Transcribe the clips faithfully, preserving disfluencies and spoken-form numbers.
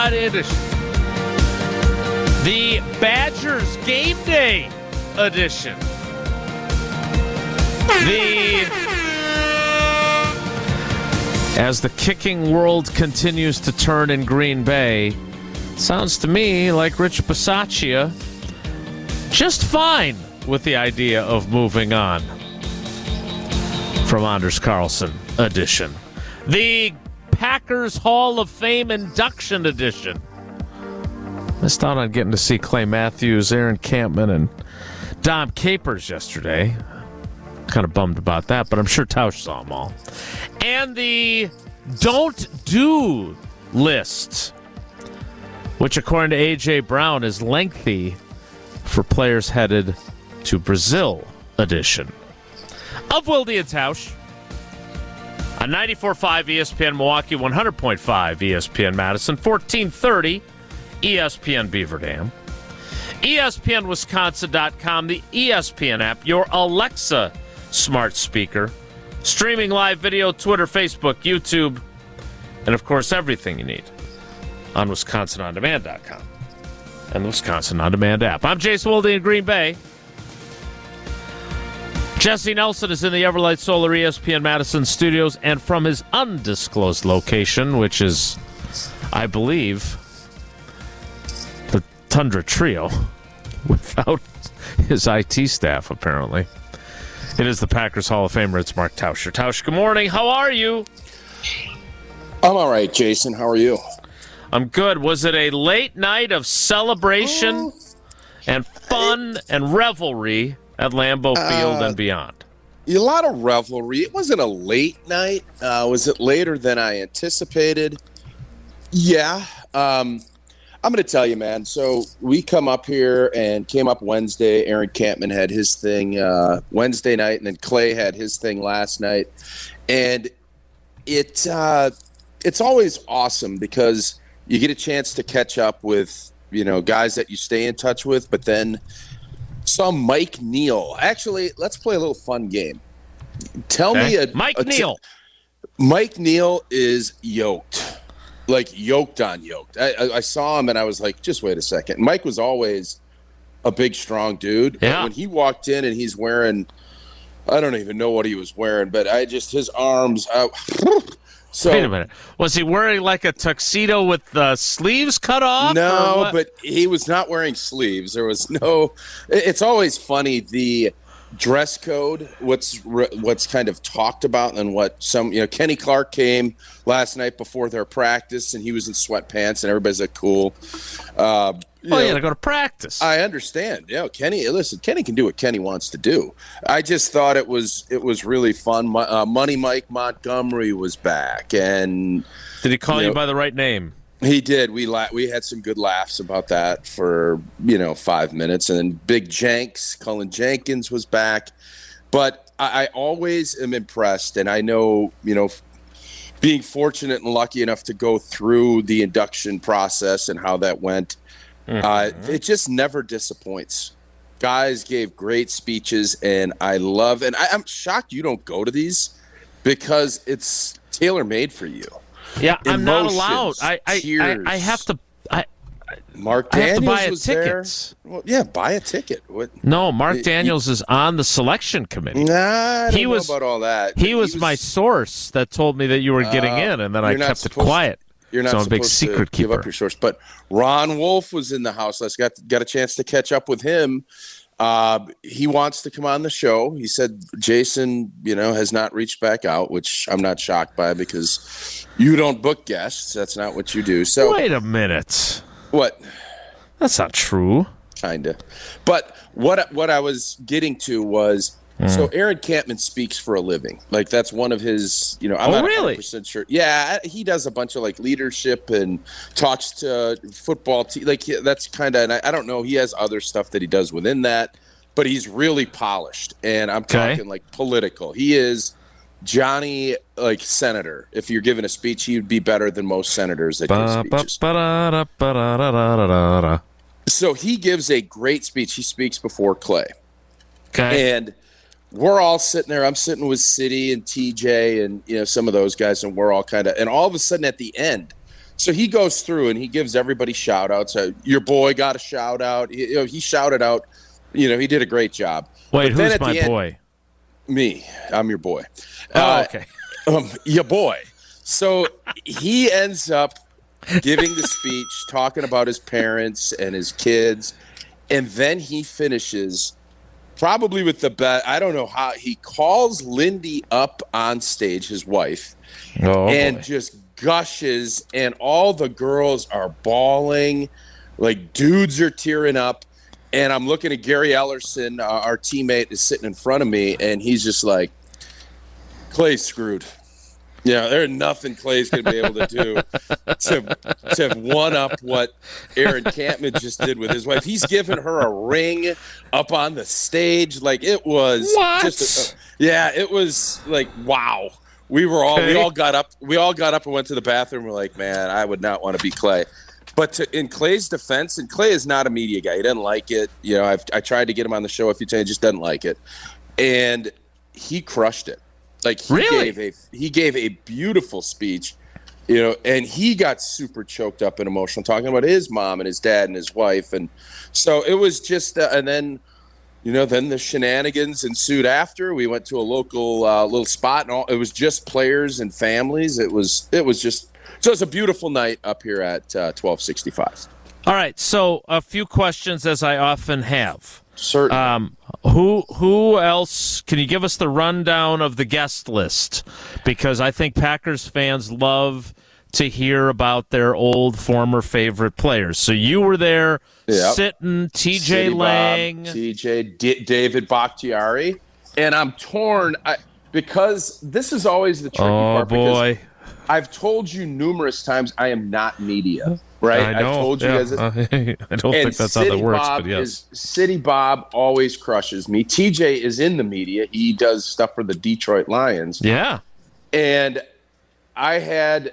Friday edition. The Badgers Game Day edition. The As the kicking world continues to turn in Green Bay, sounds to me like Rich Bisaccia just fine with the idea of moving on from Anders Carlson edition. The Packers Hall of Fame induction edition. Missed out on getting to see Clay Matthews, Aaron Campman, and Dom Capers yesterday. Kind of bummed about that, but I'm sure Tausch saw them all. And the Don't Do list, which according to A J Brown is lengthy for players headed to Brazil edition of Wilde and Tausch on ninety-four point five E S P N Milwaukee, one hundred point five E S P N Madison, fourteen thirty E S P N Beaver Dam, E S P N Wisconsin dot com, the E S P N app, your Alexa smart speaker, streaming live video, Twitter, Facebook, YouTube, and of course everything you need on Wisconsin On Demand dot com and the Wisconsin On Demand app. I'm Jason Wilde in Green Bay. Jesse Nelson is in the Everlight Solar E S P N Madison studios and from his undisclosed location, which is, I believe, the Tundra Trio, without his I T staff, apparently. It is the Packers Hall of Famer. It's Mark Tauscher. Tausch, good morning. How are you? I'm all right, Jason. How are you? I'm good. Was it a late night of celebration oh. and fun and revelry at Lambeau Field uh, and beyond? A lot of revelry. It wasn't a late night. Uh, was it later than I anticipated? Yeah. Um, I'm going to tell you, man. So we come up here and came up Wednesday. Aaron Campman had his thing uh, Wednesday night, and then Clay had his thing last night. And it uh, it's always awesome because you get a chance to catch up with, you know, guys that you stay in touch with, but then some Mike Neal. Actually, let's play a little fun game. Tell okay. me a Mike a t- Neal. Mike Neal is yoked. Like yoked on yoked. I, I, I saw him and I was like, just wait a second. Mike was always a big, strong dude. Yeah. But when he walked in and he's wearing, I don't even know what he was wearing, but I just, his arms out. So, wait a minute. Was he wearing like a tuxedo with the sleeves cut off? No, but he was not wearing sleeves. There was no, it's always funny. The dress code, what's what's kind of talked about, and what some, you know, Kenny Clark came last night before their practice, and he was in sweatpants, and everybody's like, cool. Uh, you oh, know, yeah, to go to practice. I understand. Yeah, Kenny. Listen, Kenny can do what Kenny wants to do. I just thought it was it was really fun. Uh, Money Mike Montgomery was back, and did he call you, you know, know, by the right name? He did. We la- we had some good laughs about that for, you know, five minutes. And then Big Jenks, Cullen Jenkins was back. But I, I always am impressed, and I know, you know, being fortunate and lucky enough to go through the induction process and how that went, mm-hmm. uh, it just never disappoints. Guys gave great speeches, and I love – and I, I'm shocked you don't go to these because it's tailor-made for you. Yeah, I'm Emotions, not allowed. I I, I I have to. I Mark I Daniels have to buy a was ticket. Well, yeah, buy a ticket. What? No, Mark he, Daniels he, is on the selection committee. Nah, I don't he know was about all that. He, he was, was my source that told me that you were getting uh, in, and then I kept it supposed, quiet. You're not so I'm a supposed big secret to keeper. give up your source. But Ron Wolf was in the house. I got got a chance to catch up with him. Uh, he wants to come on the show. He said Jason, you know, has not reached back out, which I'm not shocked by because you don't book guests. That's not what you do. So wait a minute. What? That's not true. Kinda. But what what I was getting to was, mm. so Aaron Campman speaks for a living. Like that's one of his, you know, I'm oh, not really? one hundred percent sure. Yeah, he does a bunch of like leadership and talks to football team. Like that's kind of, and I, I don't know, he has other stuff that he does within that, but he's really polished. And I'm okay. talking like political. He is Johnny, like senator. If you're giving a speech, he'd be better than most senators that give speeches. So he gives a great speech. He speaks before Clay. Okay. And we're all sitting there. I'm sitting with City and T J and, you know, some of those guys, and we're all kind of, and all of a sudden at the end, So he goes through and he gives everybody shout outs. Uh, your boy got a shout out. He, you know, he shouted out, you know, he did a great job. Wait, but who's my end, boy? Me. I'm your boy. Oh, uh, okay. Um, your boy. So he ends up giving the speech, talking about his parents and his kids. And then he finishes probably with the bet. I don't know how. He calls Lindy up on stage, his wife, oh, and boy. just gushes, and all the girls are bawling, like dudes are tearing up, and I'm looking at Gary Ellerson, uh, our teammate, is sitting in front of me, and he's just like, Clay's screwed. Yeah, there's nothing Clay's going to be able to do to to one up what Aaron Campman just did with his wife. He's given her a ring up on the stage, like it was what? just a, yeah, it was like wow. We were all okay. we all got up we all got up and went to the bathroom. We're like, man, I would not want to be Clay. But to, in Clay's defense, and Clay is not a media guy. He doesn't like it. You know, I've I tried to get him on the show a few times. He just doesn't like it. And he crushed it. Like he really? gave a he gave a beautiful speech, you know, and he got super choked up and emotional talking about his mom and his dad and his wife, and so it was just uh, and then. You know, then the shenanigans ensued after. We went to a local uh, little spot, and all, it was just players and families. It was it was just so it was a beautiful night up here at uh, twelve sixty-five. All right, so a few questions, as I often have. Certainly. Um, who who else? Can you give us the rundown of the guest list? Because I think Packers fans love to hear about their old former favorite players. So you were there, yep. sitting, T J Lang, Bob, T J D- David Bakhtiari, and I'm torn I, because this is always the tricky oh, part. Boy. Because I've told you numerous times I am not media, right? I know. I've told you yeah. guys. It, I don't think that's City how that works, Bob but yes. Is, City Bob always crushes me. T J is in the media. He does stuff for the Detroit Lions. Yeah. And I had,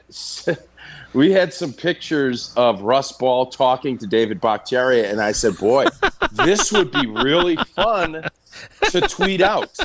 we had some pictures of Russ Ball talking to David Bakhtiari, and I said, boy, this would be really fun to tweet out.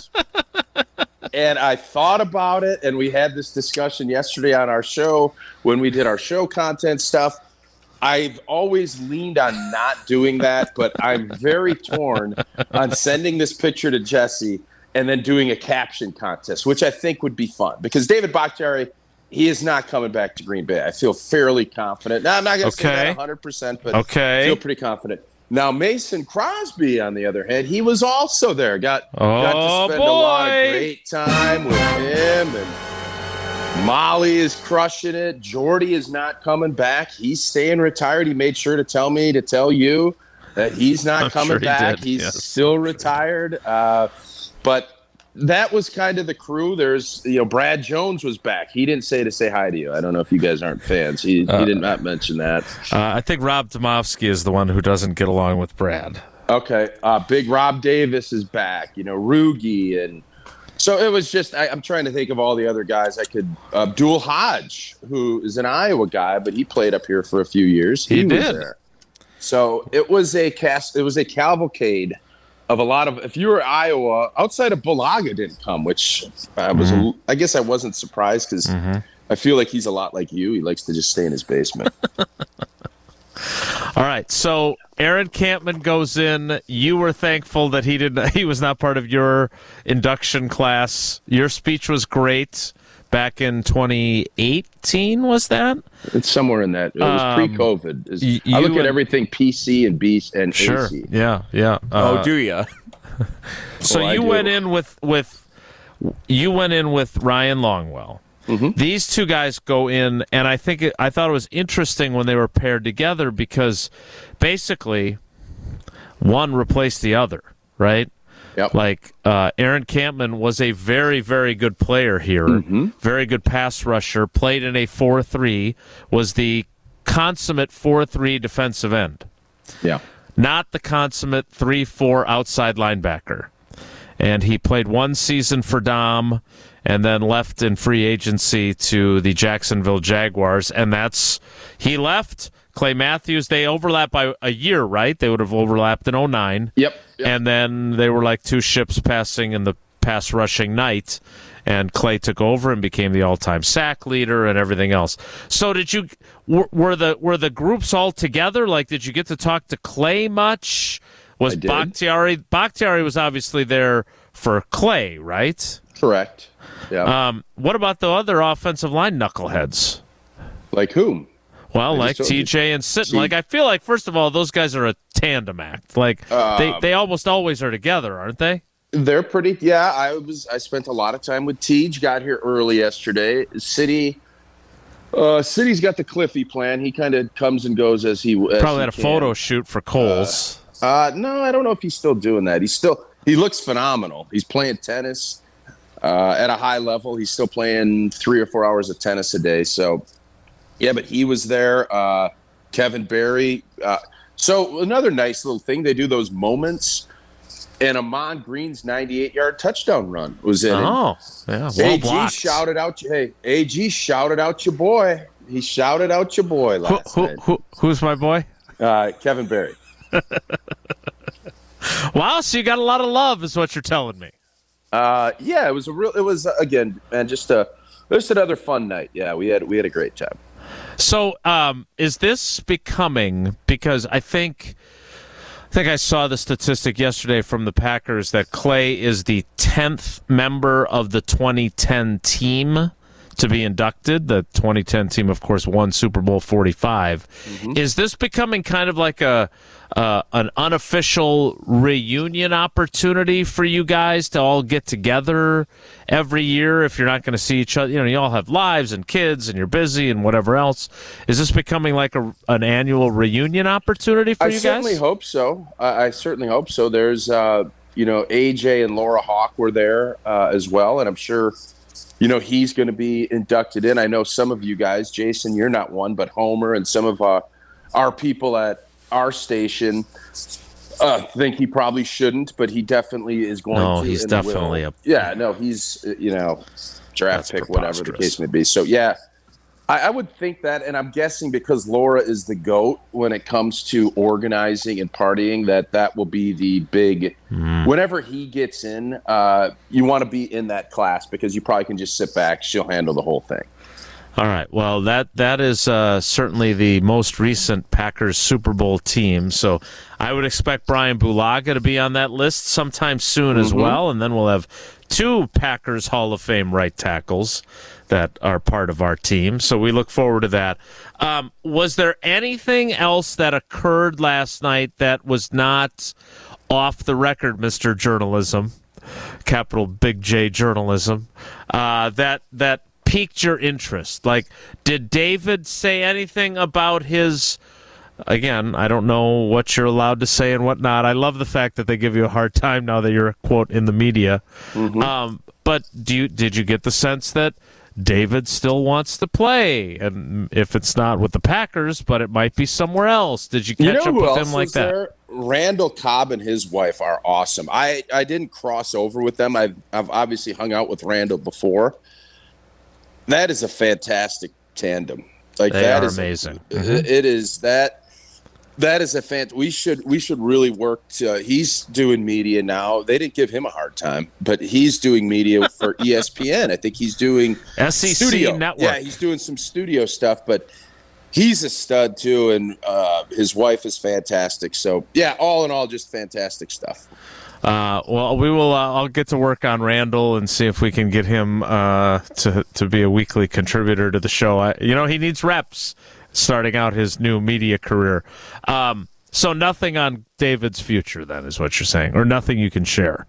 And I thought about it, and we had this discussion yesterday on our show when we did our show content stuff. I've always leaned on not doing that, but I'm very torn on sending this picture to Jesse and then doing a caption contest, which I think would be fun because David Bakhtiari, he is not coming back to Green Bay. I feel fairly confident. Now, I'm not going to okay. say that one hundred percent, but okay. I feel pretty confident. Now, Mason Crosby, on the other hand, he was also there. Got, oh, got to spend boy. a lot of great time with him. And Molly is crushing it. Jordy is not coming back. He's staying retired. He made sure to tell me, to tell you that he's not I'm coming sure he back. did, He's yes. still retired. Uh, but that was kind of the crew. There's, you know, Brad Jones was back. He didn't say to say hi to you. I don't know if you guys aren't fans. He, uh, he did not mention that. Uh, I think Rob Domofsky is the one who doesn't get along with Brad. Okay. Uh, Big Rob Davis is back. You know, Rugi. And so it was just, I, I'm trying to think of all the other guys I could. Abdul Hodge, who is an Iowa guy, but he played up here for a few years. He, he was did. There. So it was a cast. It was a cavalcade of a lot of, if you were Iowa, outside of Bulaga didn't come, which I was, mm-hmm. I guess I wasn't surprised because mm-hmm. I feel like he's a lot like you. He likes to just stay in his basement. All right, so Aaron Campman goes in. You were thankful that he didn't. He was not part of your induction class. Your speech was great back in twenty eighteen. Was that? It's somewhere in that. It was um, pre-COVID. Is, y- I look at everything P C and B and sure. A C. Yeah, yeah. Uh, oh, do you? So oh, you went in with with you went in with Ryan Longwell. Mm-hmm. These two guys go in, and I think it, I thought it was interesting when they were paired together because basically one replaced the other, right? Yep. Like uh, Aaron Campman was a very, very good player here, mm-hmm. very good pass rusher, played in a four three, was the consummate four three defensive end. Yeah. Not the consummate three four outside linebacker. And he played one season for Dom and then left in free agency to the Jacksonville Jaguars. And that's, he left. Clay Matthews, they overlap by a year, right? They would have overlapped in oh nine. Yep, yep. And then they were like two ships passing in the pass rushing night. And Clay took over and became the all-time sack leader and everything else. So did you, were, were the were the groups all together? Like, did you get to talk to Clay much? Was Bakhtiari Bakhtiari was obviously there for Clay, right? Correct. Yeah. Um, what about the other offensive line knuckleheads? Like whom? Well, like T J and Sitton. Like, I feel like, first of all, those guys are a tandem act. Like, uh, they, they almost always are together, aren't they? They're pretty. Yeah, I was. I spent a lot of time with Tej. Got here early yesterday. City. Uh, City's got the Cliffy plan. He kind of comes and goes as he as probably he had a can. photo shoot for Coles. Uh, uh, no, I don't know if he's still doing that. He's still. He looks phenomenal. He's playing tennis uh, at a high level. He's still playing three or four hours of tennis a day. So, yeah, but he was there. Uh, Kevin Barry. Uh, so another nice little thing. They do those moments. And Amon Green's ninety-eight-yard touchdown run was in. Oh, yeah, well A G blocked. shouted out, hey, A G shouted out your boy. He shouted out your boy last who, who, night. who, who's my boy? Uh, Kevin Barry. Wow, so you got a lot of love, is what you're telling me. Uh, yeah, it was a real. It was uh, again, man, just a just another fun night. Yeah, we had we had a great time. So, um, is this becoming, because I think. I think I saw the statistic yesterday from the Packers that Clay is the tenth member of the twenty ten team to be inducted. The twenty ten team, of course, won Super Bowl forty-five. Mm-hmm. Is this becoming kind of like a uh, an unofficial reunion opportunity for you guys to all get together every year if you're not going to see each other? You know, you all have lives and kids and you're busy and whatever else. Is this becoming like a, an annual reunion opportunity for I you guys? I certainly hope so. I, I certainly hope so. There's, uh, you know, A J and Laura Hawk were there uh, as well, and I'm sure, you know, he's going to be inducted in. I know some of you guys, Jason, you're not one, but Homer and some of uh, our people at our station uh, think he probably shouldn't, but he definitely is going no, to. he's and definitely will. a yeah. No, he's you know draft That's pick, whatever the preposterous. case may be. So yeah, I, I would think that, and I'm guessing because Laura is the GOAT when it comes to organizing and partying, that that will be the big. Mm. Whenever he gets in, uh, you want to be in that class because you probably can just sit back. She'll handle the whole thing. All right. Well, that that is uh, certainly the most recent Packers Super Bowl team. So I would expect Brian Bulaga to be on that list sometime soon mm-hmm. as well. And then we'll have two Packers Hall of Fame right tackles that are part of our team. So we look forward to that. Um, was there anything else that occurred last night that was not off the record, Mister Journalism, capital Big J journalism, uh, that that piqued your interest? Like, did David say anything about his, again, I don't know what you're allowed to say and what not. I love the fact that they give you a hard time now that you're, quote, in the media. Mm-hmm. Um, but do you, did you get the sense that David still wants to play? And if it's not with the Packers, but it might be somewhere else. Did you catch you know up who with else him like was that? There? Randall Cobb and his wife are awesome. I, I didn't cross over with them. I've, I've obviously hung out with Randall before. That is a fantastic tandem. Like they that are is amazing. A, mm-hmm. It is that. That is a fan. We should we should really work. To, he's doing media now. They didn't give him a hard time, but he's doing media for E S P N. I think he's doing S E C studio. Network. Yeah, he's doing some studio stuff, but he's a stud too, and uh, his wife is fantastic. So yeah, all in all, just fantastic stuff. Uh, well, we will. Uh, I'll get to work on Randall and see if we can get him uh, to to be a weekly contributor to the show. I, you know, he needs reps starting out his new media career. Um, so nothing on David's future, then, is what you're saying, or nothing you can share.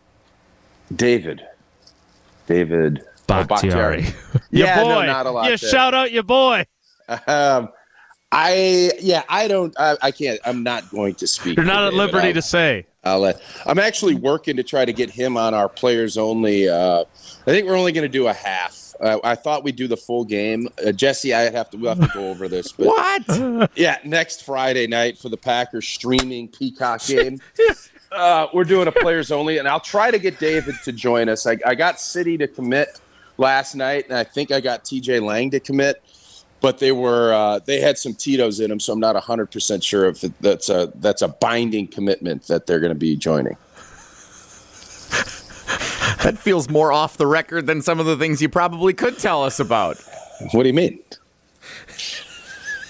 David, David Bakhtiari, oh, your yeah, boy. No, not a lot. You there. Shout out your boy. Um, I yeah, I don't. I, I can't. I'm not going to speak. You're not at David. liberty I'll, to say. I'll let. I'm actually working to try to get him on our players only. Uh, I think we're only going to do a half. Uh, I thought we'd do the full game. Uh, Jesse, I have to. We'll have to go over this. But What? Yeah, next Friday night for the Packers streaming Peacock game. uh, we're doing a players only, and I'll try to get David to join us. I, I got City to commit last night, and I think I got T J Lang to commit. But they were uh, they had some Tito's in them, so I'm not one hundred percent sure if it, that's a that's a binding commitment that they're going to be joining. That feels more off the record than some of the things you probably could tell us about. What do you mean?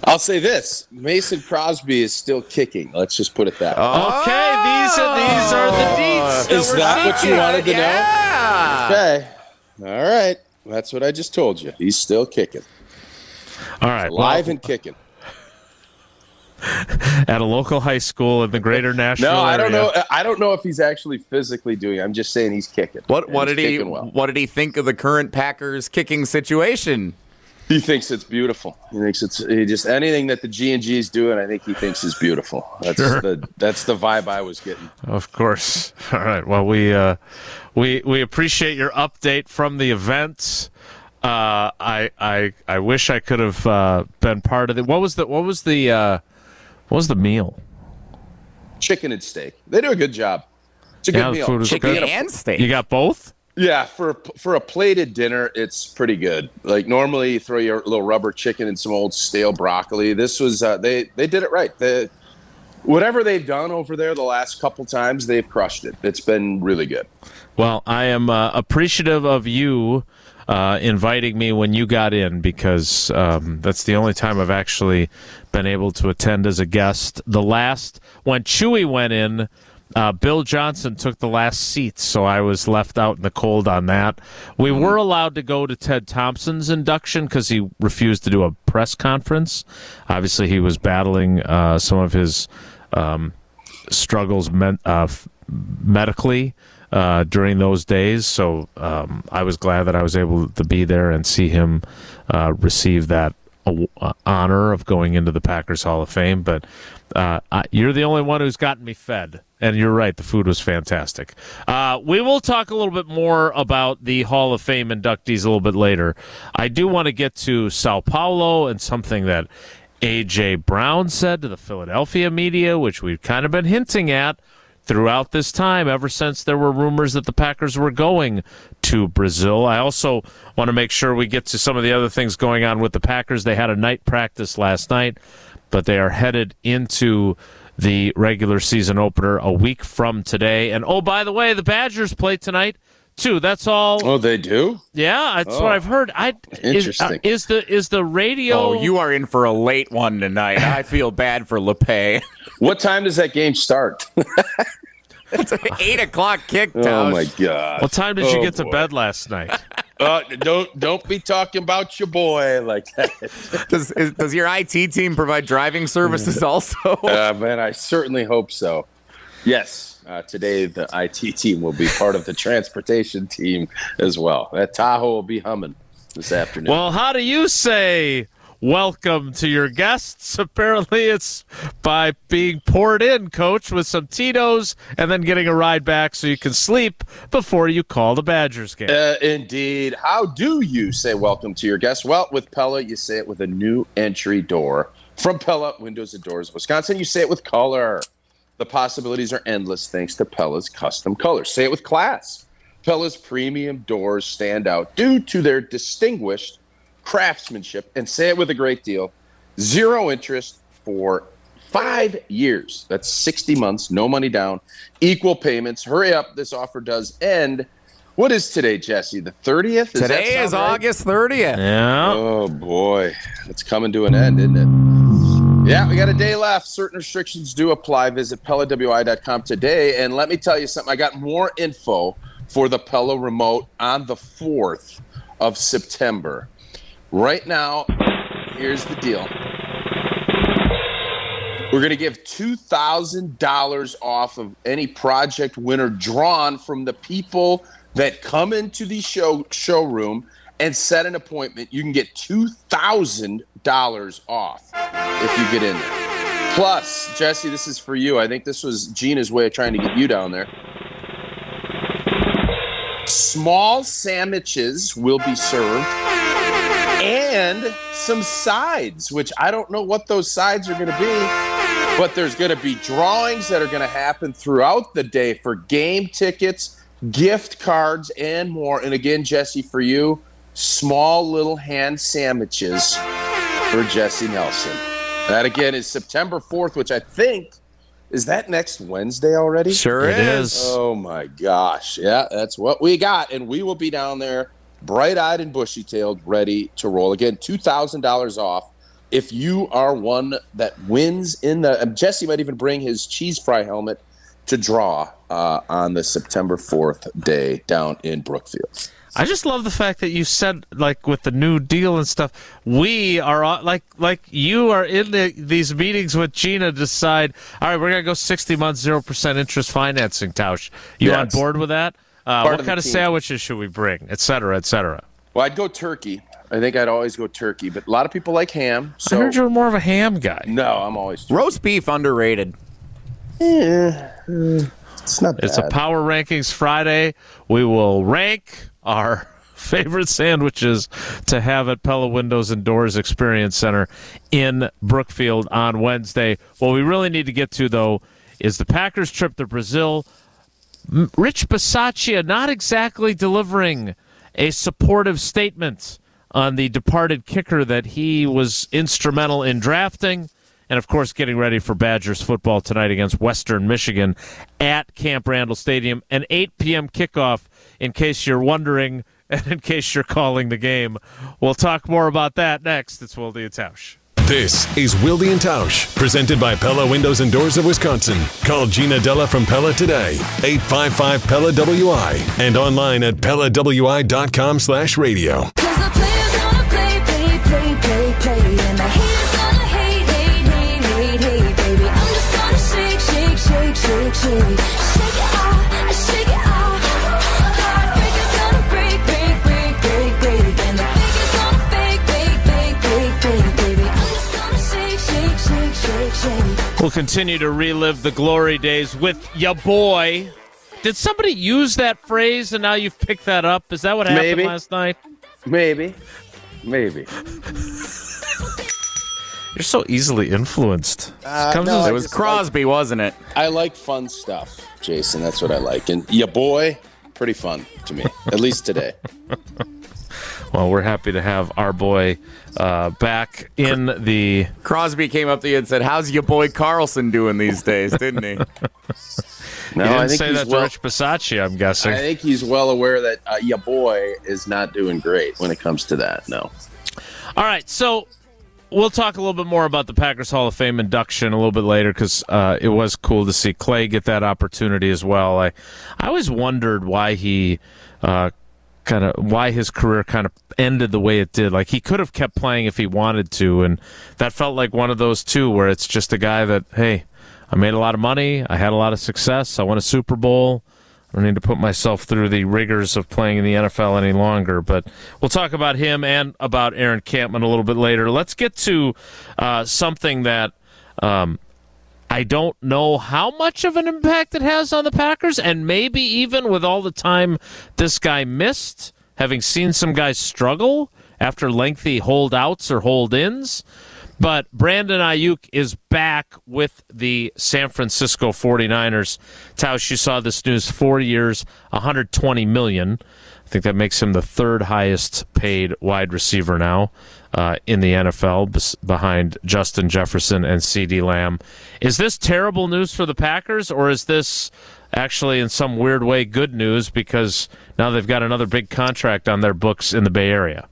I'll say this: Mason Crosby is still kicking. Let's just put it that way. Oh. Okay, these are these are the deets. Is that what you wanted to yeah. know? Okay. All right. That's what I just told you. He's still kicking. All right, Alive well, and kicking. at a local high school in the greater Nashville No, I area. don't know. I don't know if he's actually physically doing it. I'm just saying he's kicking. What And what he's did he kicking well. what did he think of the current Packers kicking situation? He thinks it's beautiful. He thinks it's he just anything that the G and G is doing. I think he thinks is beautiful. That's Sure. the that's the vibe I was getting. Of course. All right. Well, we uh, we we appreciate your update from the event. Uh, I I I wish I could have uh, been part of it. What was the what was the uh, what was the meal? Chicken and steak. They do a good job. It's a Yeah, good the meal. food was Chicken good. and steak. You got both? Yeah, for for a plated dinner, it's pretty good. Like normally, you throw your little rubber chicken and some old stale broccoli. This was uh, they they did it right. The whatever they've done over there the last couple times, they've crushed it. It's been really good. Well, I am uh, appreciative of you uh, inviting me when you got in because um, that's the only time I've actually been able to attend as a guest. The last, when Chewy went in, uh, Bill Johnson took the last seat, so I was left out in the cold on that. We were allowed to go to Ted Thompson's induction because he refused to do a press conference. Obviously, he was battling uh, some of his um, struggles men- uh, f- medically. Uh, during those days, so um, I was glad that I was able to be there and see him uh, receive that uh, honor of going into the Packers Hall of Fame. But uh, I, you're the only one who's gotten me fed, and you're right, the food was fantastic. Uh, we will talk a little bit more about the Hall of Fame inductees a little bit later. I do want to get to Sao Paulo and something that A J. Brown said to the Philadelphia media, which we've kind of been hinting at throughout this time, ever since there were rumors that the Packers were going to Brazil. I also want to make sure we get to some of the other things going on with the Packers. They had a night practice last night, but they are headed into the regular season opener a week from today. And, oh, by the way, the Badgers play tonight, too. That's all. Oh, they do? Yeah, that's Oh. what I've heard. I, Interesting. Is, uh, is, the, is the radio... Oh, you are in for a late one tonight. I feel bad for LePay. What time does that game start? It's an eight o'clock kick. Oh Tausch. my god! What time did you Oh, get to boy. bed last night? Uh, don't don't be talking about your boy like that. Does is, does your I T team provide driving services also? Uh, man, I certainly hope so. Yes, uh, today the I T team will be part of the transportation team as well. That Tahoe will be humming this afternoon. Well, how do you say welcome to your guests? Apparently it's by being poured in, Coach, with some Tito's and then getting a ride back so you can sleep before you call the Badgers game. Uh, indeed. How do you say welcome to your guests? Well, with Pella, you say it with a new entry door. From Pella Windows and Doors of Wisconsin, you say it with color. The possibilities are endless thanks to Pella's custom colors. Say it with class. Pella's premium doors stand out due to their distinguished craftsmanship. And say it with a great deal. Zero interest for five years. That's sixty months, no money down, equal payments. Hurry up. This offer does end. What is today, Jesse? The thirtieth? Does that Today sound is right? August thirtieth. Yeah. Oh, boy. It's coming to an end, isn't it? Yeah, we got a day left. Certain restrictions do apply. Visit Pella W I dot com today. And let me tell you something. I got more info for the Pella remote on the fourth of September. Right now, here's the deal. We're going to give two thousand dollars off of any project winner drawn from the people that come into the show showroom and set an appointment. You can get two thousand dollars off if you get in there. Plus, Jesse, this is for you. I think this was Gina's way of trying to get you down there. Small sandwiches will be served and some sides, which I don't know what those sides are going to be, but there's going to be drawings that are going to happen throughout the day for game tickets, gift cards, and more. And again, Jesse, for you, small little hand sandwiches for Jesse Nelson. That, again, is September fourth, which I think, is that next Wednesday already? Sure It is. is. Oh, my gosh. Yeah, that's what we got. And we will be down there bright-eyed and bushy-tailed, ready to roll. Again, two thousand dollars off if you are one that wins in the – Jesse might even bring his cheese fry helmet to draw uh, on the September fourth day down in Brookfield. I just love the fact that you said, like, with the New Deal and stuff, we are, like, like you are in the, these meetings with Gina to decide, all right, we're going to go sixty months, zero percent interest financing, Tausch. You Yeah, on board with that? Uh, part what of the kind of team. sandwiches should we bring, et cetera, et cetera? Well, I'd go turkey. I think I'd always go turkey, but a lot of people like ham. So I heard you were more of a ham guy. no, I'm always turkey. Roast beef underrated. Yeah, it's not bad. It's a Power Rankings Friday. We will rank our favorite sandwiches to have at Pella Windows and Doors Experience Center in Brookfield on Wednesday. What we really need to get to, though, is the Packers trip to Brazil. M- Rich Bisaccia not exactly delivering a supportive statement on the departed kicker that he was instrumental in drafting. And, of course, getting ready for Badgers football tonight against Western Michigan at Camp Randall Stadium. An eight p.m. kickoff, in case you're wondering, and in case you're calling the game. We'll talk more about that next. It's Wilde and Tausch. This is Wilde and Tausch, presented by Pella Windows and Doors of Wisconsin. Call Gina Della from Pella today, eight five five Pella W I, and online at pella w i dot com slash radio. Cause the players gonna play, play, play, play, play, and the haters gonna hate, hate, hate, hate, hate, baby. I'm just gonna shake, shake, shake, shake, shake, shake it off, shake it off. Heartbreakers gonna break, break, break, break, break, and the fakers gonna fake, fake, fake, fake, fake, baby. I'm just gonna shake, shake, shake, shake, shake. We'll continue to relive the glory days with ya boy. Did somebody use that phrase and now you've picked that up? Is that what happened Maybe. last night? Maybe, maybe. You're so easily influenced. Uh, Comes no, as- I It was just Crosby, wasn't it? I like fun stuff, Jason. That's what I like. And ya boy, pretty fun to me, at least today. Well, we're happy to have our boy uh, back in the. Crosby came up to you and said, how's your boy Carlson doing these days, didn't he? No, You didn't I think say he's that to well, Rich Bisaccia, I'm guessing. I think he's well aware that uh, ya boy is not doing great when it comes to that. No. All right, so we'll talk a little bit more about the Packers Hall of Fame induction a little bit later because uh, it was cool to see Clay get that opportunity as well. I, I always wondered why he uh, kind of why his career kind of ended the way it did. Like he could have kept playing if he wanted to, and that felt like one of those two where it's just a guy that, hey, I made a lot of money, I had a lot of success, I won a Super Bowl. I don't need to put myself through the rigors of playing in the N F L any longer. But we'll talk about him and about Aaron Campman a little bit later. Let's get to uh, something that um, I don't know how much of an impact it has on the Packers, and maybe even with all the time this guy missed, having seen some guys struggle after lengthy holdouts or hold-ins. But Brandon Ayuk is back with the San Francisco forty-niners. Tausch, you saw this news, four years, one hundred twenty million dollars. I think that makes him the third highest paid wide receiver now uh, in the N F L, bes- behind Justin Jefferson and CeeDee Lamb. Is this terrible news for the Packers, or is this actually in some weird way good news because now they've got another big contract on their books in the Bay Area?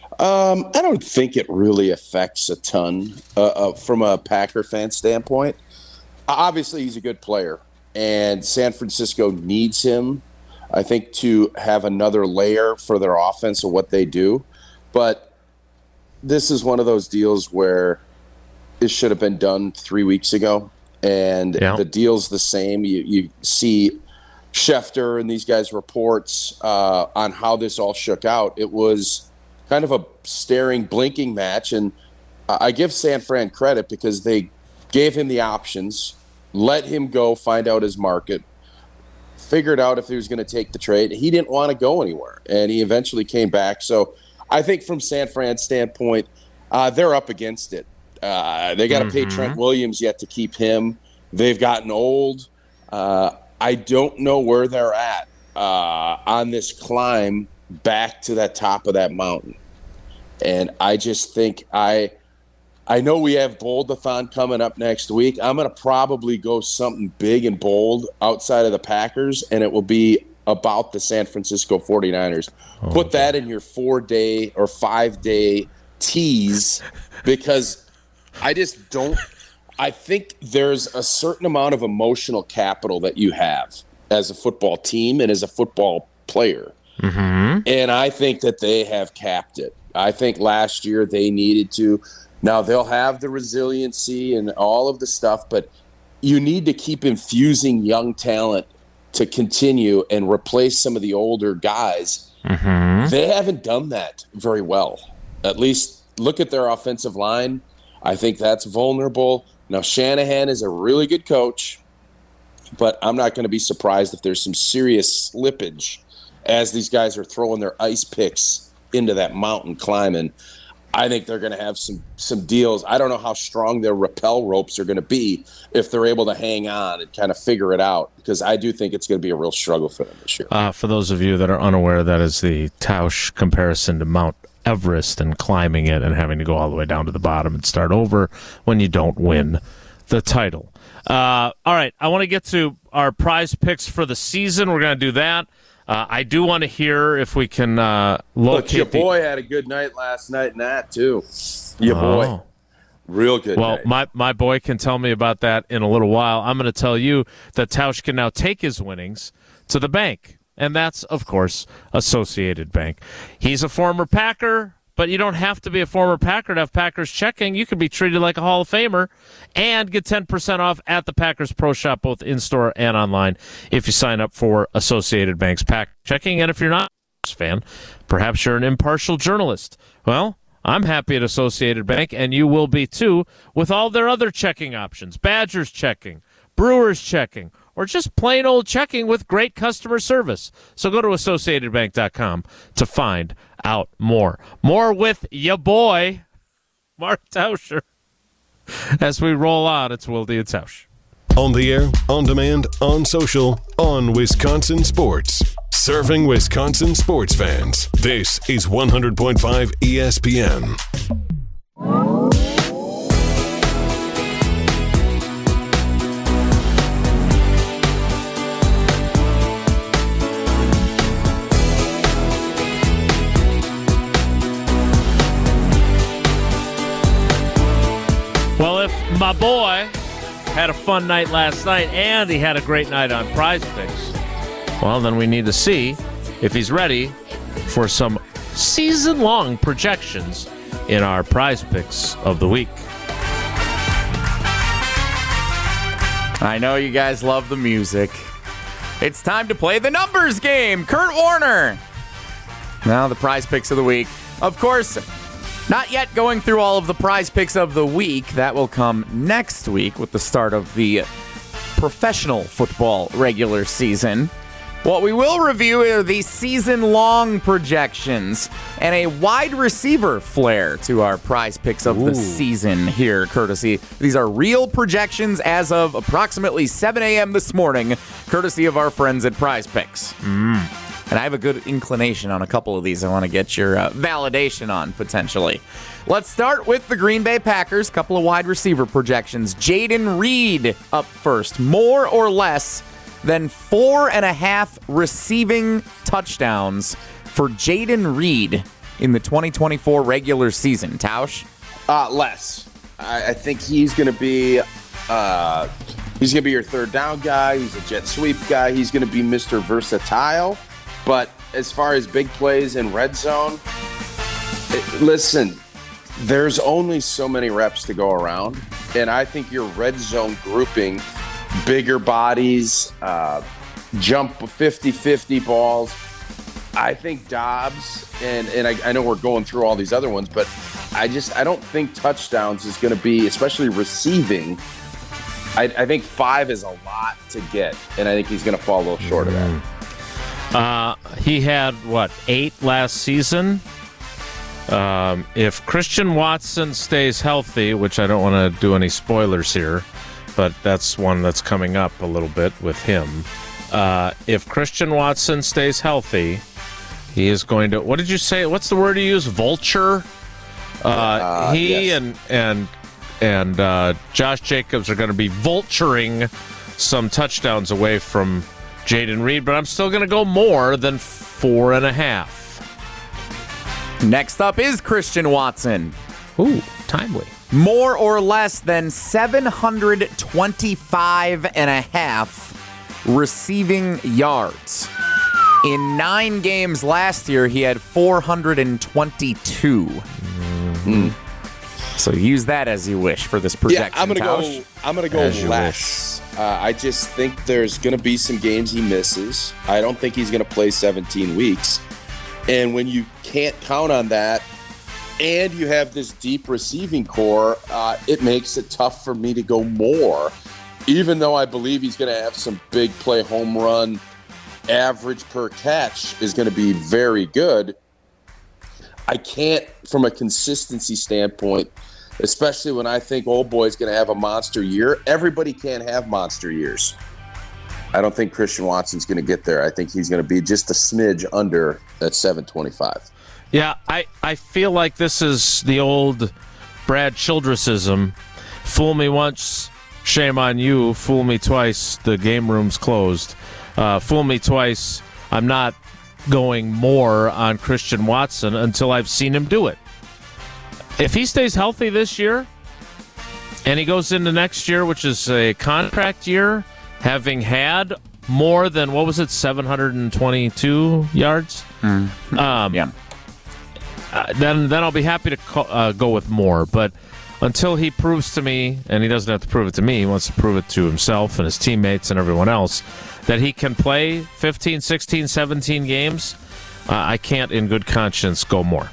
Um, I don't think it really affects a ton uh, uh, from a Packer fan standpoint. Obviously, he's a good player, and San Francisco needs him, I think, to have another layer for their offense of what they do. But this is one of those deals where it should have been done three weeks ago, and Yeah. the deal's the same. You, you see Schefter and these guys' reports uh, on how this all shook out. It was kind of a staring, blinking match, and I give San Fran credit because they gave him the options, let him go find out his market, figured out if he was going to take the trade. He didn't want to go anywhere, and he eventually came back. So I think from San Fran's standpoint, uh, they're up against it. Uh, they got to Mm-hmm. pay Trent Williams yet to keep him. They've gotten old. Uh, I don't know where they're at uh, on this climb back to that top of that mountain. And I just think I I know we have Bold-a-thon coming up next week. I'm going to probably go something big and bold outside of the Packers, and it will be about the San Francisco forty-niners. Put that in your four-day or five-day tease because I just don't. I think there's a certain amount of emotional capital that you have as a football team and as a football player. Mm-hmm. And I think that they have capped it. I think last year they needed to. Now they'll have the resiliency and all of the stuff, but you need to keep infusing young talent to continue and replace some of the older guys. Mm-hmm. They haven't done that very well. At least look at their offensive line. I think that's vulnerable. Now, Shanahan is a really good coach, but I'm not going to be surprised if there's some serious slippage as these guys are throwing their ice picks into that mountain climbing. I think they're going to have some some deals. I don't know how strong their rappel ropes are going to be if they're able to hang on and kind of figure it out, because I do think it's going to be a real struggle for them this year. Uh, for those of you that are unaware, that is the Tausch comparison to Mount Everest and climbing it and having to go all the way down to the bottom and start over when you don't win the title. Uh, all right, I want to get to our prize picks for the season. We're going to do that. Uh, I do want to hear if we can uh, locate. Look, your the- boy had a good night last night in that, too. Your boy. Oh. Real good Well, night. my, my boy can tell me about that in a little while. I'm going to tell you that Tausch can now take his winnings to the bank, and that's, of course, Associated Bank. He's a former Packer, but you don't have to be a former Packer to have Packers checking. You can be treated like a Hall of Famer and get ten percent off at the Packers Pro Shop, both in-store and online, if you sign up for Associated Bank's Pack Checking. And if you're not a Packers fan, perhaps you're an impartial journalist. Well, I'm happy at Associated Bank, and you will be too, with all their other checking options. Badgers checking, Brewers checking, or just plain old checking with great customer service. So go to associated bank dot com to find out more. More with ya boy, Mark Tauscher. As we roll on, it's Wilde and Tausch. On the air, on demand, on social, on Wisconsin Sports. Serving Wisconsin sports fans. This is one hundred point five E S P N. Well, if my boy had a fun night last night and he had a great night on Prize Picks, well, then we need to see if he's ready for some season-long projections in our Prize Picks of the week. I know you guys love the music. It's time to play the numbers game. Kurt Warner. Now the Prize Picks of the week. Of course, not yet going through all of the Prize Picks of the week. That will come next week with the start of the professional football regular season. What we will review are the season-long projections and a wide receiver flair to our Prize Picks of Ooh. the season here, courtesy. These are real projections as of approximately seven a.m. this morning, courtesy of our friends at Prize Picks. Mm. And I have a good inclination on a couple of these I want to get your uh, validation on, potentially. Let's start with the Green Bay Packers. Couple of wide receiver projections. Jayden Reed up first. More or less than four and a half receiving touchdowns for Jayden Reed in the twenty twenty-four regular season. Tausch? Uh, less. I, I think he's going to be uh, he's going to be your third down guy. He's a jet sweep guy. He's going to be Mister Versatile. But as far as big plays in red zone, it, listen, there's only so many reps to go around. And I think your red zone grouping, bigger bodies, uh, jump fifty-fifty balls. I think Dobbs, and, and I, I know we're going through all these other ones, but I just I don't think touchdowns is going to be, especially receiving. I, I think five is a lot to get, and I think he's going to fall a little short of that. Uh, he had, what, eight last season? Um, if Christian Watson stays healthy, which I don't want to do any spoilers here, but that's one that's coming up a little bit with him. Uh, if Christian Watson stays healthy, he is going to, what did you say? What's the word you use? Vulture? Uh, Uh, he yes. and and and uh, Josh Jacobs are going to be vulturing some touchdowns away from Jayden Reed, but I'm still going to go more than four and a half. Next up is Christian Watson. Ooh, timely. more or less than seven hundred twenty-five and a half receiving yards. In nine games last year, he had four hundred twenty-two. Mm-hmm. So use that as you wish for this projection. Yeah, I'm gonna Tausch. go. I'm gonna go less. Uh, I just think there's gonna be some games he misses. I don't think he's gonna play seventeen weeks. And when you can't count on that, and you have this deep receiving core, uh, it makes it tough for me to go more. Even though I believe he's gonna have some big play home run, average per catch is gonna be very good. I can't, from a consistency standpoint, especially when I think old boy's going to have a monster year. Everybody can't have monster years. I don't think Christian Watson's going to get there. I think he's going to be just a smidge under that seven twenty-five. Yeah, I, I feel like this is the old Brad Childressism. Fool me once, shame on you. Fool me twice, the game room's closed. Uh, fool me twice, I'm not going more on Christian Watson until I've seen him do it. If he stays healthy this year and he goes into next year, which is a contract year, having had more than, what was it, seven hundred twenty-two yards? Mm. Um, yeah. Uh, then, then I'll be happy to co- uh, go with more. But until he proves to me, and he doesn't have to prove it to me, he wants to prove it to himself and his teammates and everyone else, that he can play fifteen, sixteen, seventeen games, uh, I can't in good conscience go more.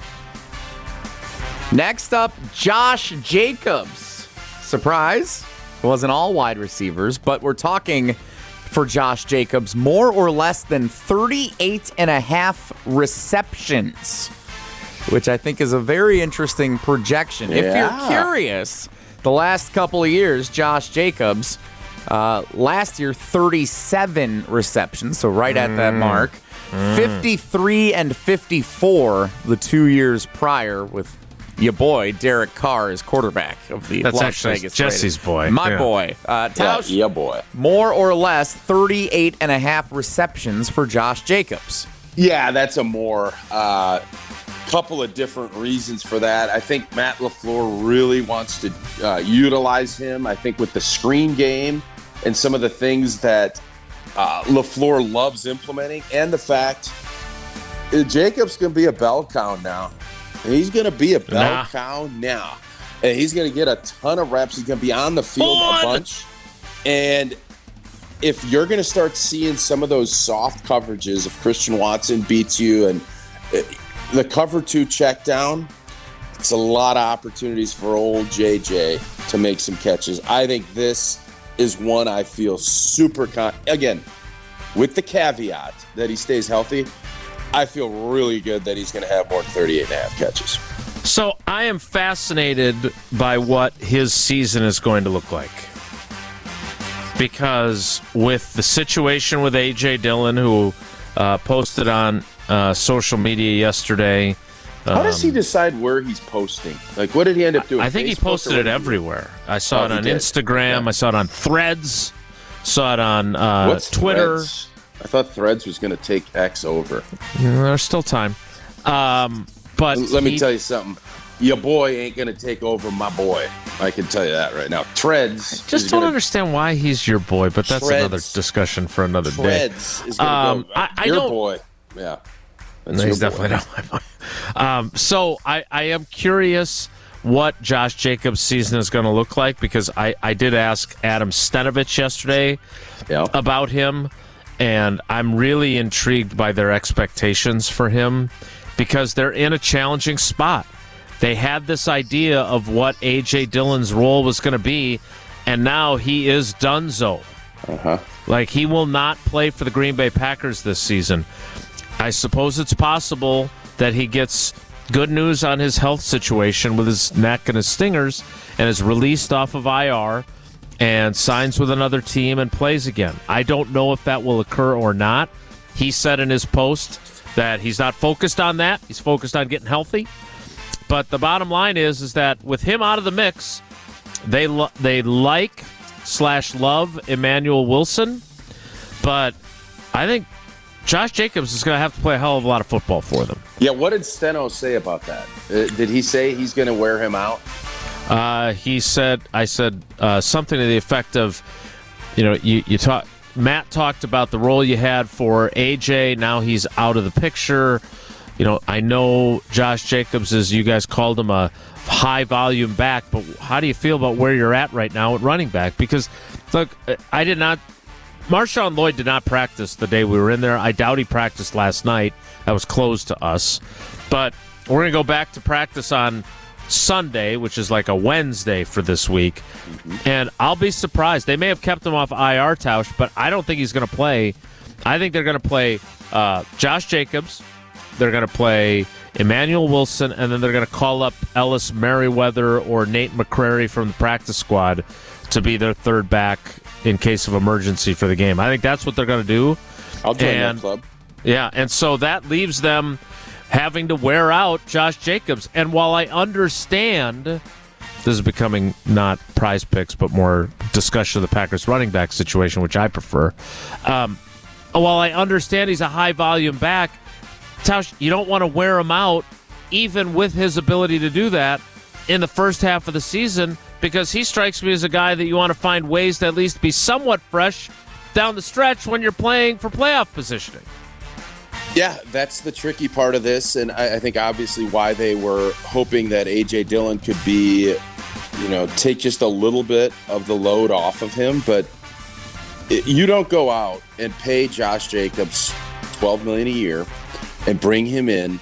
Next up, Josh Jacobs. Surprise. It wasn't all wide receivers, but we're talking for Josh Jacobs more or less than thirty-eight and a half receptions, which I think is a very interesting projection. Yeah. If you're curious, the last couple of years, Josh Jacobs, uh, last year, thirty-seven receptions, so right at that mark. Mm. fifty-three and fifty-four the two years prior with your boy, Derek Carr, is quarterback of the That's Las actually Vegas Jesse's Raiders. boy. My Yeah. boy. Uh, Tausch, Yeah, boy. more or less thirty-eight and a half receptions for Josh Jacobs. Yeah, that's a more. Uh, couple of different reasons for that. I think Matt LaFleur really wants to uh, utilize him. I think with the screen game and some of the things that uh, LaFleur loves implementing, and the fact uh, Jacobs going to be a bell cow now. He's going to be a bell Nah. cow now. And he's going to get a ton of reps. He's going to be on the field On. a bunch. And if you're going to start seeing some of those soft coverages, if Christian Watson beats you and uh, the cover two check down, it's a lot of opportunities for old J J to make some catches. I think this is one I feel super con- again, with the caveat that he stays healthy. I feel really good that he's going to have more than thirty-eight and a half catches. So I am fascinated by what his season is going to look like. Because with the situation with A J Dillon, who uh, posted on uh, social media yesterday. How um, does he decide where he's posting? Like, what did he end up doing? I think Facebook he posted or it what did he- everywhere. I saw Oh, it he on did. Instagram. Yeah. I saw it on Threads. Saw it on uh, What's Twitter. Threads? I thought Threads was going to take X over. Mm, There's still time. Um, but Let me he- tell you something. Your boy ain't going to take over my boy. I can tell you that right now. Threads. Just is don't gonna, understand why he's your boy, but that's Threads. another discussion for another day. Threads is going to Um, go. I- I your don't- boy. Yeah. That's No, your he's boy. definitely not my boy. Um, so I, I am curious what Josh Jacobs' season is going to look like, because I, I did ask Adam Stenovich yesterday Yeah. about him, and I'm really intrigued by their expectations for him, because they're in a challenging spot. They had this idea of what A J Dillon's role was going to be, and now he is donezo. Uh-huh. Like, he will not play for the Green Bay Packers this season. I suppose it's possible that he gets good news on his health situation with his neck and his stingers and is released off of I R and signs with another team and plays again. I don't know if that will occur or not. He said in his post that he's not focused on that. He's focused on getting healthy. But the bottom line is, is that with him out of the mix, they lo- they like slash love Emmanuel Wilson, but I think Josh Jacobs is going to have to play a hell of a lot of football for them. Yeah, what did Steno say about that? Uh, did he say he's going to wear him out? Uh, he said, I said uh, something to the effect of, you know, you, you talk, Matt talked about the role you had for A J. Now he's out of the picture. You know, I know Josh Jacobs, as you guys called him, a high volume back, but how do you feel about where you're at right now at running back? Because, look, I did not, Marshawn Lloyd did not practice the day we were in there. I doubt he practiced last night. That was closed to us. But we're going to go back to practice on Sunday, which is like a Wednesday for this week. Mm-hmm. And I'll be surprised. They may have kept him off I R, Tausch, but I don't think he's going to play. I think they're going to play uh, Josh Jacobs. They're going to play Emmanuel Wilson, and then they're going to call up Ellis Merriweather or Nate McCrary from the practice squad to be their third back in case of emergency for the game. I think that's what they're going to do. I'll join and, that club. Yeah, and so that leaves them having to wear out Josh Jacobs. And while I understand, this is becoming not prize picks, but more discussion of the Packers running back situation, which I prefer. Um, while I understand he's a high-volume back, Tausch, you don't want to wear him out, even with his ability to do that, in the first half of the season, because he strikes me as a guy that you want to find ways to at least be somewhat fresh down the stretch when you're playing for playoff positioning. Yeah, that's the tricky part of this, and I, I think obviously why they were hoping that A J Dillon could be, you know, take just a little bit of the load off of him, but it, you don't go out and pay Josh Jacobs twelve million dollars a year and bring him in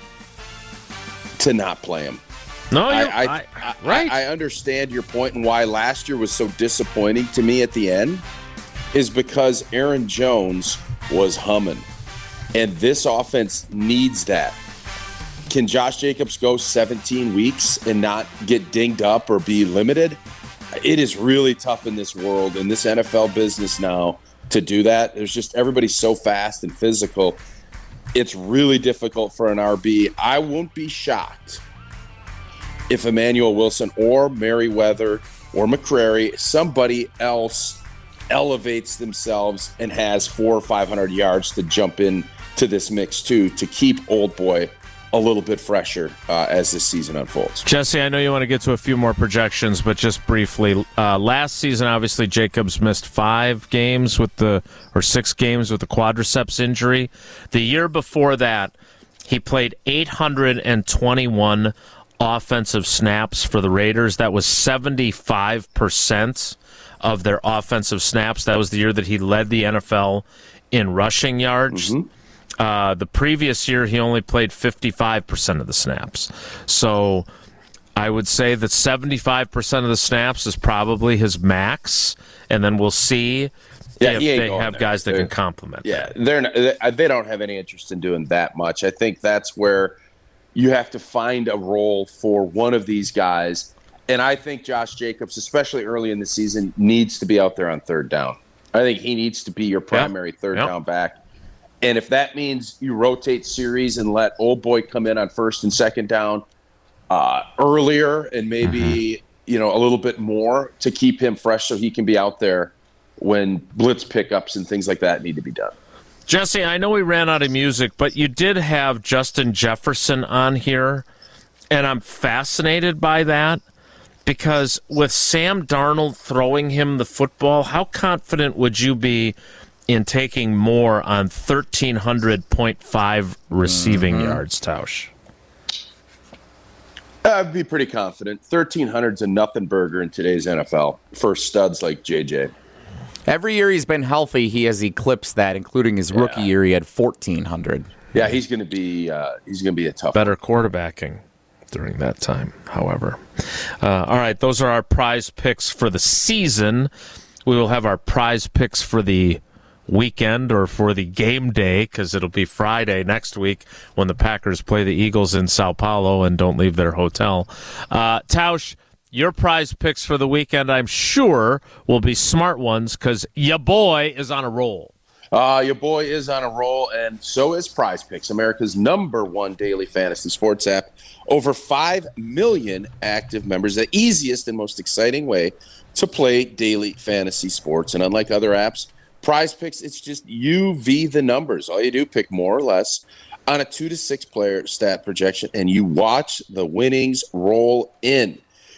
to not play him. No, I, I, I, I, right. I, I understand your point and why last year was so disappointing to me at the end is because Aaron Jones was humming, and this offense needs that. Can Josh Jacobs go seventeen weeks and not get dinged up or be limited? It is really tough in this world, in this N F L business now, to do that. There's just everybody's so fast and physical. It's really difficult for an R B. I won't be shocked if Emmanuel Wilson or Merriweather or McCrary, somebody else elevates themselves and has four or five hundred yards to jump in to this mix too, to keep Old Boy a little bit fresher uh, as this season unfolds. Jesse, I know you want to get to a few more projections, but just briefly, uh, last season, obviously, Jacobs missed five games with the, or six games with the quadriceps injury. The year before that, he played eight hundred twenty-one offensive snaps for the Raiders. That was seventy-five percent of their offensive snaps. That was the year that he led the N F L in rushing yards. Mm-hmm. Uh, the previous year, he only played fifty-five percent of the snaps. So I would say that seventy-five percent of the snaps is probably his max, and then we'll see yeah, if they have there. guys that they're, can complement yeah, that. They're not, they don't have any interest in doing that much. I think that's where you have to find a role for one of these guys. And I think Josh Jacobs, especially early in the season, needs to be out there on third down. I think he needs to be your primary yep. third yep. down back. And if that means you rotate series and let Old Boy come in on first and second down uh, earlier and maybe, mm-hmm. you know, a little bit more to keep him fresh so he can be out there when blitz pickups and things like that need to be done. Jesse, I know we ran out of music, but you did have Justin Jefferson on here, and I'm fascinated by that because with Sam Darnold throwing him the football, how confident would you be in taking more on thirteen hundred point five receiving mm-hmm. yards, Tausch? I'd be pretty confident. thirteen hundred's a nothing burger in today's N F L for studs like J J. Every year he's been healthy, he has eclipsed that, including his yeah. rookie year. He had fourteen hundred. Yeah, he's going to be uh, he's going to be a tough better quarterbacking during that time. However, uh, all right, those are our prize picks for the season. We will have our prize picks for the weekend or for the game day because it'll be Friday next week when the Packers play the Eagles in Sao Paulo and don't leave their hotel. Uh, Tausch, your prize picks for the weekend, I'm sure, will be smart ones because your boy is on a roll. Uh, your boy is on a roll, and so is Prize Picks, America's number one daily fantasy sports app. Over five million active members, the easiest and most exciting way to play daily fantasy sports. And unlike other apps, Prize Picks, it's just you v the numbers. All you do, pick more or less on a two to six player stat projection, and you watch the winnings roll in.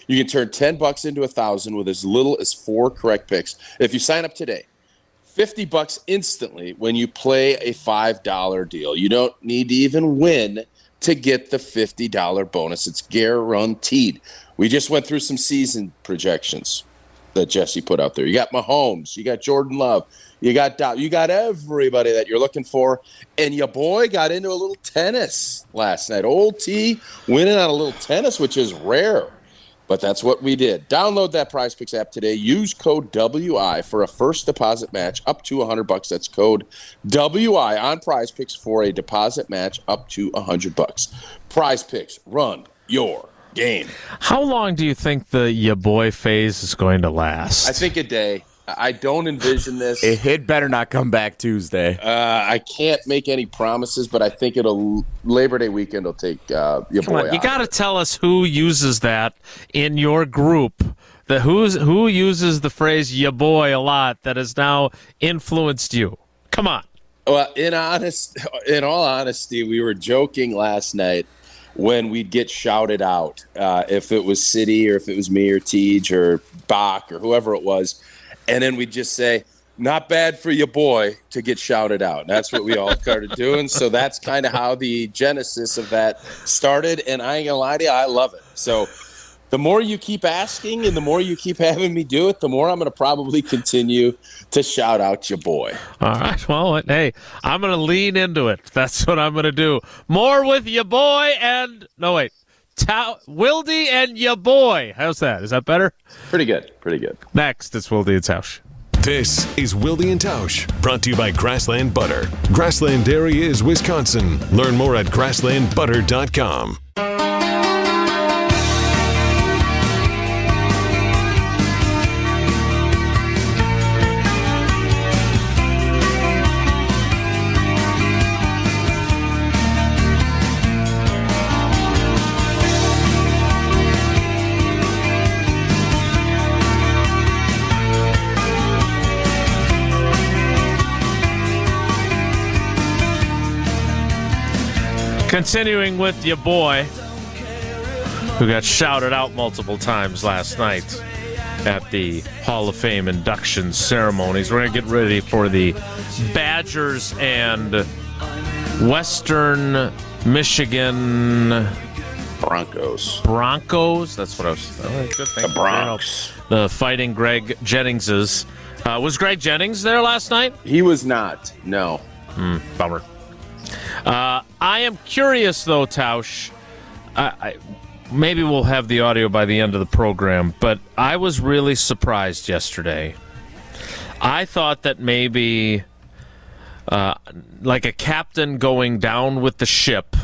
You can turn ten bucks into a thousand with as little as four correct picks. If you sign up today, fifty bucks instantly when you play a five dollar deal. You don't need to even win to get the fifty dollar bonus. It's guaranteed. We just went through some season projections that Jesse put out there. You got Mahomes, you got Jordan Love, you got Dow, you got everybody that you're looking for. And your boy got into a little tennis last night. Old T winning on a little tennis, which is rare. But that's what we did. Download that PrizePicks app today. Use code W I for a first deposit match up to one hundred bucks. That's code W I on PrizePicks for a deposit match up to one hundred bucks. PrizePicks, run your game. How long do you think the ya boy phase is going to last? I think a day. I don't envision this. It, it better not come back Tuesday. Uh, I can't make any promises, but I think it'll Labor Day weekend will take uh, your Come boy on, you out. got to tell us who uses that in your group. The who's who uses the phrase "ya boy" a lot that has now influenced you. Come on. Well, in honest, in all honesty, we were joking last night when we'd get shouted out, uh, if it was City or if it was me or Tej or Bach or whoever it was. And then we'd just say, not bad for your boy to get shouted out. That's what we all started doing. So that's kind of how the genesis of that started. And I ain't going to lie to you, I love it. So the more you keep asking and the more you keep having me do it, the more I'm going to probably continue to shout out your boy. All right. Well, hey, I'm going to lean into it. That's what I'm going to do. More with your boy and no wait, Ta- Wildy and your boy. How's that? Is that better? Pretty good. Pretty good. Next, it's Wildy and Tausch. This is Wildy and Tausch, brought to you by Grassland Butter. Grassland Dairy is Wisconsin. Learn more at grassland butter dot com. Continuing with your boy, who got shouted out multiple times last night at the Hall of Fame induction ceremonies. We're going to get ready for the Badgers and Western Michigan Broncos. Broncos. That's what I was. Oh, good thing. The Bronx. The Fighting Greg Jenningses. Uh, was Greg Jennings there last night? He was not. No. Mm, bummer. Uh, I am curious, though, Tausch. I, I, maybe we'll have the audio by the end of the program, but I was really surprised yesterday. I thought that maybe, uh, like a captain going down with the ship,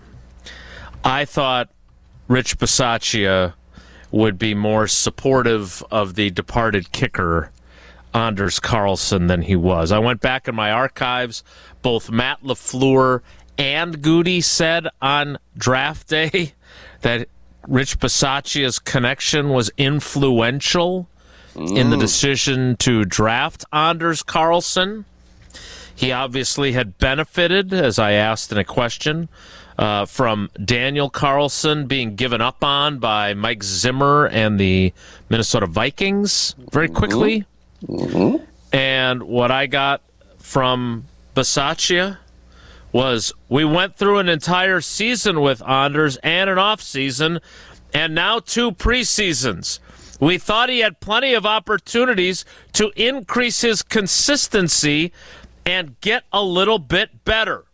I thought Rich Bisaccia would be more supportive of the departed kicker, Anders Carlson, than he was. I went back in my archives. Both Matt LaFleur and Goody said on draft day that Rich Bisaccia's connection was influential mm. in the decision to draft Anders Carlson. He obviously had benefited, as I asked in a question, uh, from Daniel Carlson being given up on by Mike Zimmer and the Minnesota Vikings very quickly. Mm-hmm. And what I got from Bisaccia was, we went through an entire season with Anders and an off season, and now two preseasons. We thought he had plenty of opportunities to increase his consistency and get a little bit better.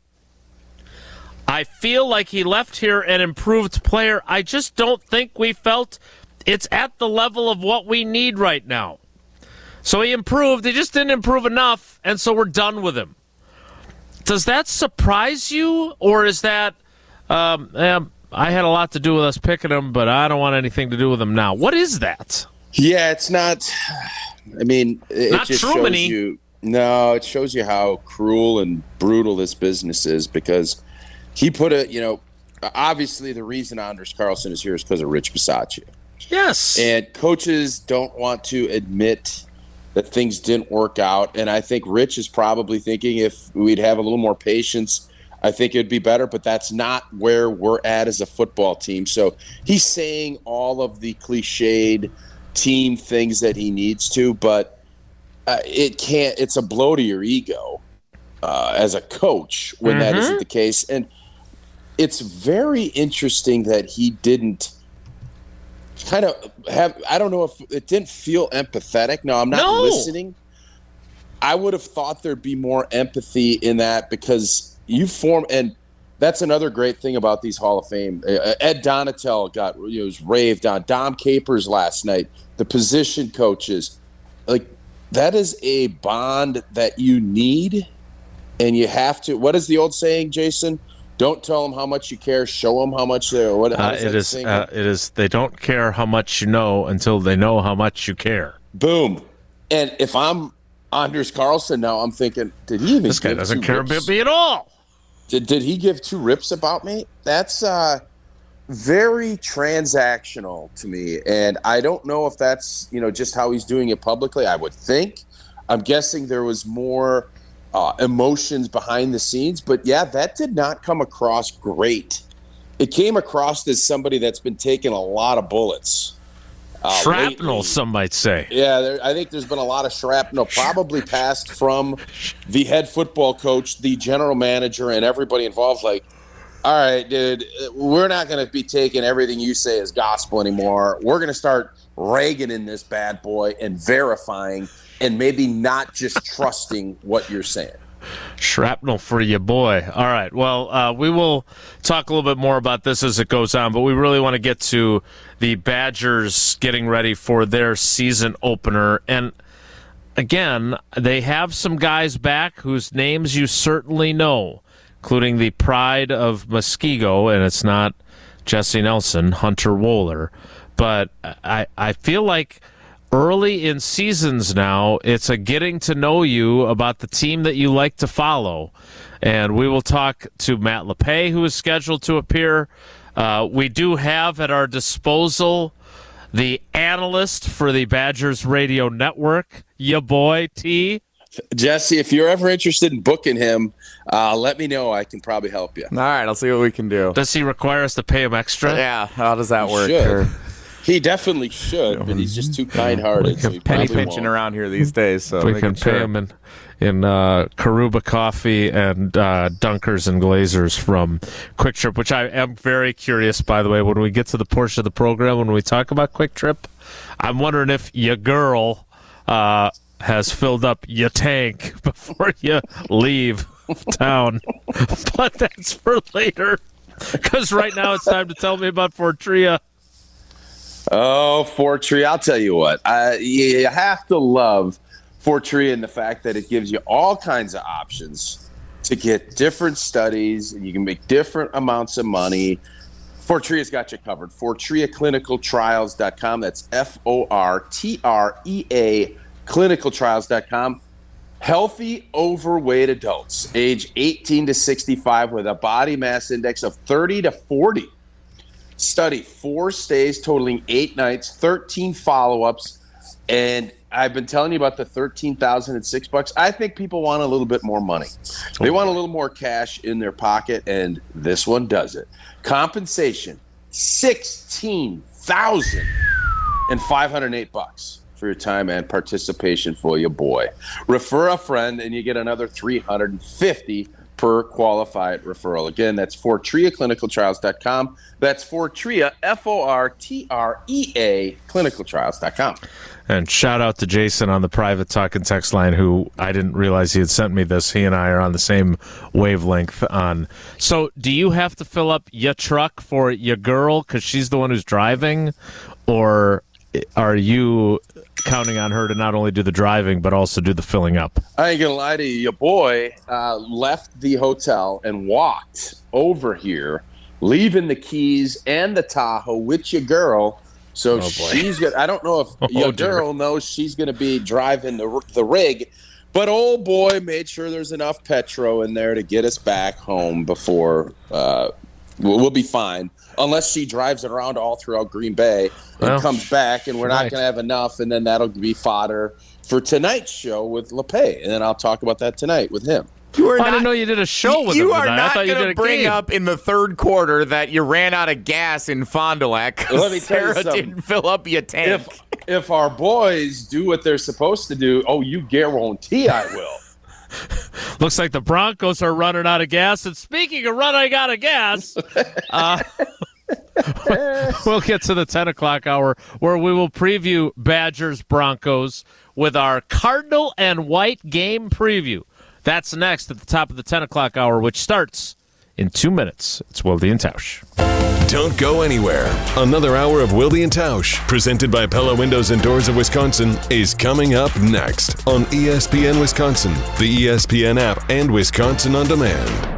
I feel like he left here an improved player. I just don't think we felt it's at the level of what we need right now. So he improved. He just didn't improve enough, and so we're done with him. Does that surprise you, or is that, um, eh, I had a lot to do with us picking him, but I don't want anything to do with him now? What is that? Yeah, it's not. I mean, it Not just Truman-y. shows you. No, it shows you how cruel and brutal this business is, because he put a, you know, obviously the reason Anders Carlson is here is because of Rich Bisaccia. Yes. And coaches don't want to admit that things didn't work out. And I think Rich is probably thinking if we'd have a little more patience, I think it'd be better, but that's not where we're at as a football team. So he's saying all of the cliched team things that he needs to, but uh, it can't. It's a blow to your ego uh, as a coach when mm-hmm. that isn't the case. And it's very interesting that he didn't kind of have. I don't know if it didn't feel empathetic. No, I'm not no. listening. I would have thought there'd be more empathy in that because you form, and that's another great thing about these Hall of Fame. Uh, Ed Donatel got you know, was raved on. Dom Capers last night. The position coaches, like that is a bond that you need, and you have to. What is the old saying, Jason? Don't tell them how much you care. Show them how much they. What how uh, it is? Uh, it is. They don't care how much you know until they know how much you care. Boom. And if I'm Anders Carlson now, I'm thinking, did he even? This guy give doesn't two care rips? about me at all. Did did he give two rips about me? That's uh, very transactional to me, and I don't know if that's you know just how he's doing it publicly. I would think. I'm guessing there was more uh, emotions behind the scenes, but yeah, that did not come across great. It came across as somebody that's been taking a lot of bullets. Uh, shrapnel, lately. Some might say. Yeah, there, I think there's been a lot of shrapnel, probably passed from the head football coach, the general manager, and everybody involved. Like, all right, dude, we're not going to be taking everything you say as gospel anymore. We're going to start Reagan in this bad boy and verifying and maybe not just trusting what you're saying. Shrapnel for you, boy. All right. Well, uh, we will talk a little bit more about this as it goes on, but we really want to get to the Badgers getting ready for their season opener. And again, they have some guys back whose names you certainly know, including the pride of Muskego, and it's not Jesse Nelson, Hunter Wohler. But I, I feel like early in seasons now, it's a getting to know you about the team that you like to follow. And we will talk to Matt LePay, who is scheduled to appear. Uh, we do have at our disposal the analyst for the Badgers Radio Network, ya boy, T. Jesse, if you're ever interested in booking him, uh, let me know. I can probably help you. All right, I'll see what we can do. Does he require us to pay him extra? Yeah, how does that He work? should. Or- He definitely should, but he's just too kind-hearted. So he penny probably pinching won't. around here these days. So we making can pay sure. him in in uh, Karuba coffee and uh, Dunkers and Glazers from Quick Trip, which I am very curious, by the way, when we get to the portion of the program when we talk about Quick Trip. I'm wondering if your girl uh, has filled up your tank before you leave town. But that's for later, because right now it's time to tell me about Fortria. Oh, Fortria! I'll tell you what. I, you have to love Fortria in the fact that it gives you all kinds of options to get different studies, and you can make different amounts of money. Fortria's got you covered. Fortria Clinical Trials dot com. That's F O R T R E A Clinical Trials dot com. Healthy, overweight adults, age eighteen to sixty-five, with a body mass index of thirty to forty. Study four stays totaling eight nights, thirteen follow-ups, and I've been telling you about the thirteen thousand six bucks. I think people want a little bit more money. They want a little more cash in their pocket, and this one does it. Compensation, sixteen thousand five hundred eight bucks for your time and participation for your boy. Refer a friend, and you get another three hundred fifty per qualified referral. Again, that's Fortria Clinical Trials dot com. That's Fortria, F O R T R E A, Clinical Trials dot com. And shout out to Jason on the private talk and text line, who I didn't realize he had sent me this. He and I are on the same wavelength on. So do you have to fill up your truck for your girl because she's the one who's driving? Or are you counting on her to not only do the driving but also do the filling up? I ain't gonna lie to you. Your boy uh, left the hotel and walked over here, leaving the keys and the Tahoe with your girl. So Oh, boy. she's gonna. I don't know if Oh, your dear. girl knows she's gonna be driving the the rig, but old boy made sure there's enough petro in there to get us back home before. Uh, we'll, we'll be fine. Unless she drives it around all throughout Green Bay and Well, comes back, and we're not right. going to have enough, and then that'll be fodder for tonight's show with LePay, and then I'll talk about that tonight with him. You are I didn't know you did a show with you him are tonight. I not thought you going did to a bring game. up in the third quarter that you ran out of gas in Fond du Lac 'cause Let me tell you Sarah something. didn't fill up your tank. If if our boys do what they're supposed to do, oh, you guarantee I will. Looks like the Broncos are running out of gas. And speaking of running out of gas, uh, we'll get to the ten o'clock hour where we will preview Badgers Broncos with our Cardinal and White game preview. That's next at the top of the ten o'clock hour, which starts in two minutes. It's Wilde and Tausch. Don't go anywhere. Another hour of Wilde and Tausch, presented by Pella Windows and Doors of Wisconsin, is coming up next on E S P N Wisconsin, the E S P N app, and Wisconsin On Demand.